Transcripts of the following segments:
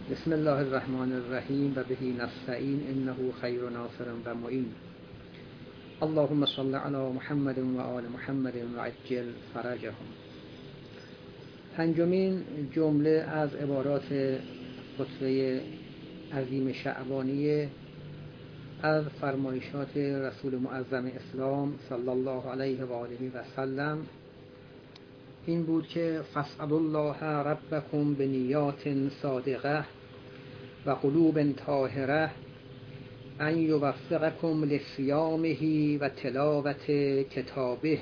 بسم الله الرحمن الرحیم و بهی نستعین انه خیر ناصر و معین. اللهم صل علی محمد و آل محمد و عجل فرجهم. پنجمین جمله از عبارات خطبه عظیم شعبانیه از فرمایشات رسول معظم اسلام صلی الله علیه و آله و سلم این بود که فاسألوا الله ربکم بنیات صادقه و قلوب طاهره ان یوفقکم لصیامه و تلاوت کتابه.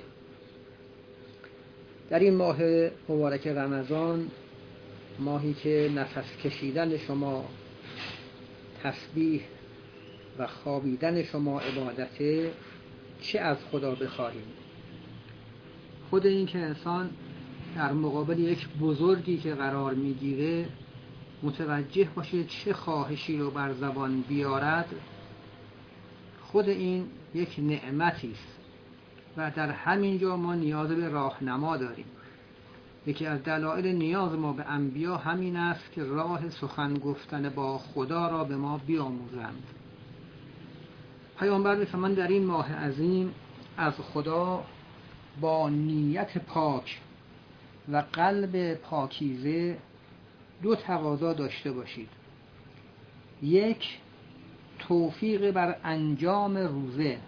در این ماه مبارک رمضان، ماهی که نفس کشیدن شما تسبیح و خوابیدن شما عبادته، چه از خدا بخواهیم؟ خود این که انسان در مقابل یک بزرگی که قرار میگیره متوجه باشه چه خواهشی رو بر زبان بیارد، خود این یک نعمتی است و در همین جا ما نیاز به راهنما داریم. یکی از دلایل نیاز ما به انبیا همین است که راه سخن گفتن با خدا را به ما بیاموزند. پیامبر می‌فرماند در این ماه عظیم از خدا با نیت پاک و قلب پاکیزه دو تقاضا داشته باشید. یک، توفیق بر انجام روزه.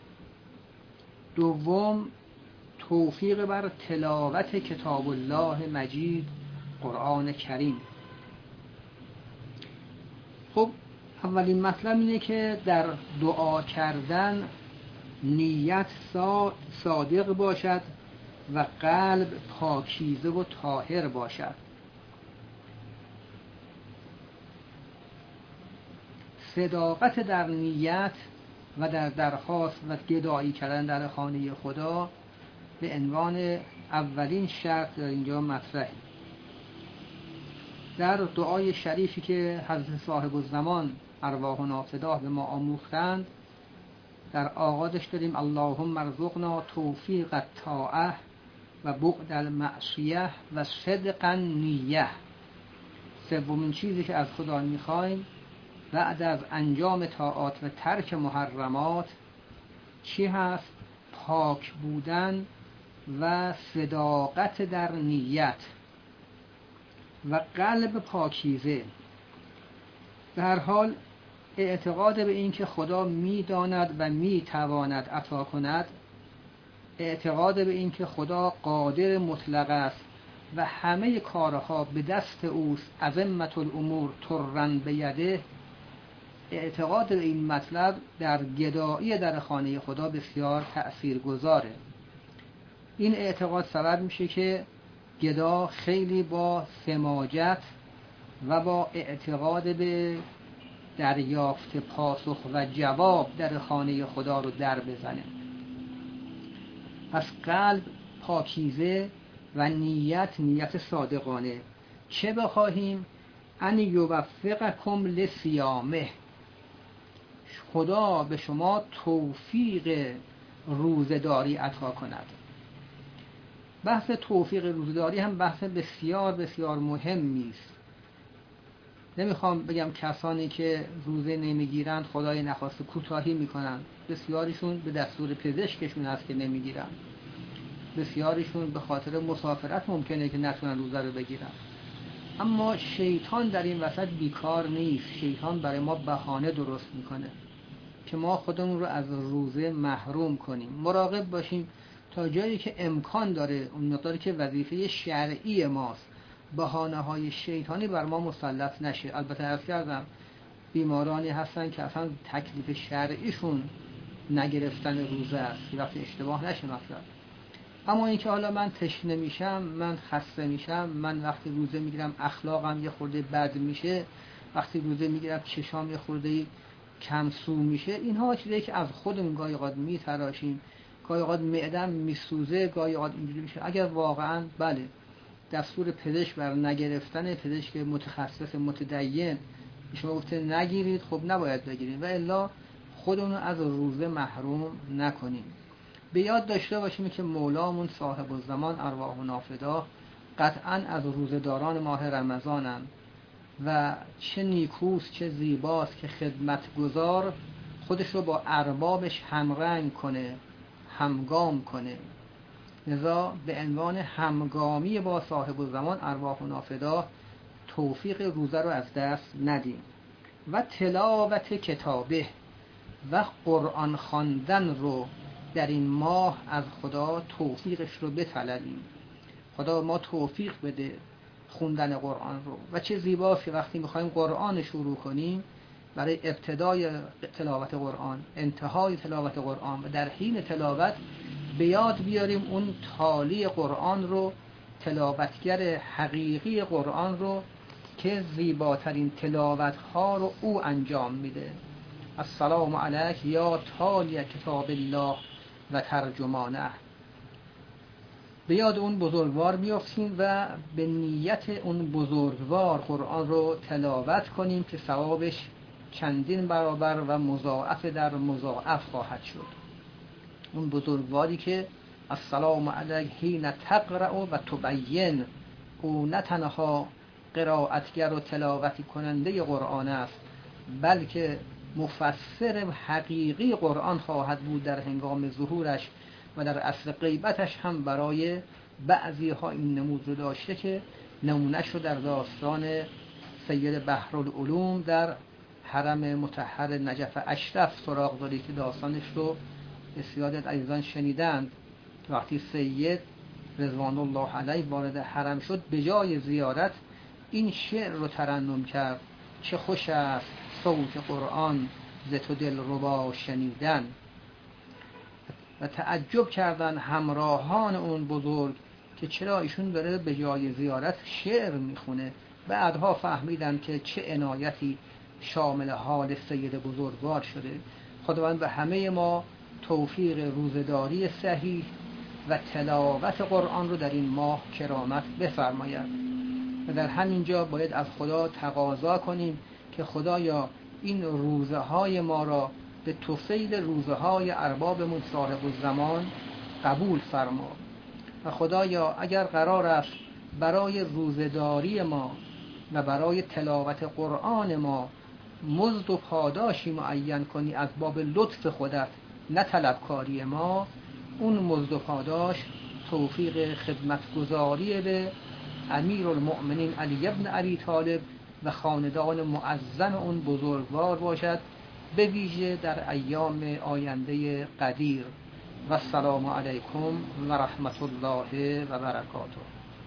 دوم، توفیق بر تلاوت کتاب الله مجید، قرآن کریم. خب اولین مطلب اینه که در دعا کردن نیت صادق باشد و قلب پاکیزه و طاهر باشد. صداقت در نیت و در درخواست و گدایی کردن در خانه خدا به عنوان اولین شرط در اینجا مطرحه. در دعای شریفی که حضرت صاحب الزمان ارواحنا فداه به ما آموختند، در آغازش داریم اللهم ارزقنا توفیق الطاعه و بعد المعصیه و صدق النیه. سومین چیزی که از خدا میخوایم بعد از انجام طاعات و ترک محرمات چی هست؟ پاک بودن و صداقت در نیت و قلب پاکیزه. به هر حال اعتقاد به این که خدا میداند و میتواند عطا کند، اعتقاد به این که خدا قادر مطلق است و همه کارها به دست اوست، عظمت الامور ترن بیده، اعتقاد به این مطلب در گدایی در خانه خدا بسیار تأثیر گذاره. این اعتقاد سبب میشه که گدا خیلی با سماجت و با اعتقاد به دریافت پاسخ و جواب در خانه خدا رو در بزنه. پس قلب پاکیزه و نیت صادقانه. چه بخواهیم؟ ان یوفقکم لصیامه، خدا به شما توفیق روزه‌داری عطا کند. بحث توفیق روزه‌داری هم بحث بسیار بسیار مهمی است. نمیخوام بگم کسانی که روزه نمیگیرند خدای نخواسته کوتاهی میکنند، بسیاریشون به دستور پزشکشون هست که نمیگیرند، بسیاریشون به خاطر مسافرت ممکنه که نتونن روزه رو بگیرن. اما شیطان در این وسط بیکار نیست. شیطان برای ما بهانه درست میکنه که ما خودمون رو از روزه محروم کنیم. مراقب باشیم تا جایی که امکان داره، اون مقداری که وظیفه شرعی ماست، بهانه های شیطانی بر ما مسلط نشه. البته عرض کردم بیمارانی هستن که اصلا تکلیف شرعیشون نگرفتن روزه است، وقتی اشتباه نشه مثلا. اما اینکه حالا من تشنه میشم، من خسته میشم، من وقتی روزه میگیرم اخلاقم یه خورده بد میشه، وقتی روزه میگیرم چشام یه خورده کم سو میشه، اینها چیزایی که از خودمون گاهی اوقات میتراشیم، گاهی اوقات معدم میسوزه، گاهی اوقات اینجوری میشه. اگر واقعا بله دستور پزشک بر نگرفتن، پزشک متخصص متدین شما گفته نگیرید، خب نباید بگیرید و الا خودمون از روزه محروم نکنیم. به یاد داشته باشیم که مولامون صاحب الزمان ارواحنا فداه قطعاً از روزه‌داران ماه رمضانند و چه نیکوست چه زیباست که خدمتگزار خودش رو با اربابش همرنگ کنه، همگام کنه. لذا به عنوان همگامی با صاحب الزمان ارواحنا فدا توفیق روزه رو از دست ندیم. و تلاوت کتابه و قرآن خواندن رو در این ماه از خدا توفیقش رو بطلبیم. خدا ما توفیق بده خوندن قرآن رو. و چه زیباست که وقتی میخوایم قرآن شروع کنیم، برای ابتدای تلاوت قرآن، انتهای تلاوت قرآن و در حین تلاوت به یاد بیاریم اون تالی قرآن رو، تلاوتگر حقیقی قرآن رو که زیباترین تلاوت ها رو او انجام میده. السلام علیک یا تالی کتاب الله و ترجمانه. به یاد اون بزرگوار بیافتیم و به نیت اون بزرگوار قرآن رو تلاوت کنیم که ثوابش چندین برابر و مضاعف در مضاعف خواهد شد. اون بزرگواری که السلام علیک حین تقرأ و تبین، او نه تنها قرائتگر و تلاوت کننده قرآن است، بلکه مفسر حقیقی قرآن خواهد بود در هنگام ظهورش و در عصر غیبتش هم برای بعضی ها این نمود رو داشته که نمونهش رو در داستان سید بحرالعلوم در حرم مطهر نجف اشرف سراغ داری که داستانش رو بسیاری از عزیزان شنیدند. وقتی سید رضوان الله علیه وارد حرم شد، به جای زیارت این شعر رو ترنم کرد: چه خوش است صوت قرآن ز تو دلربا شنیدن. و تعجب کردن همراهان اون بزرگ که چرا ایشون داره به جای زیارت شعر میخونه. بعدها فهمیدن که چه عنایتی شامل حال سید بزرگوار شده. خداوند به همه ما توفیق روزداری صحیح و تلاوت قرآن رو در این ماه کرامت بفرماید. و در همین جا باید از خدا تقاضا کنیم که خدایا این روزه های ما را به طفیل روزه های اربابمون صاحب الزمان قبول فرما. و خدایا اگر قرار است برای روزداری ما و برای تلاوت قرآن ما مزد و پاداشی معین کنی از باب لطف خودت، نه طلبکاری ما، اون مزد و پاداش توفیق خدمتگزاری به امیرالمؤمنین علی ابن ابی طالب و خاندان معظم اون بزرگوار باشد، به ویژه در ایام آینده قدیر. و السلام علیکم و رحمت الله و برکاته.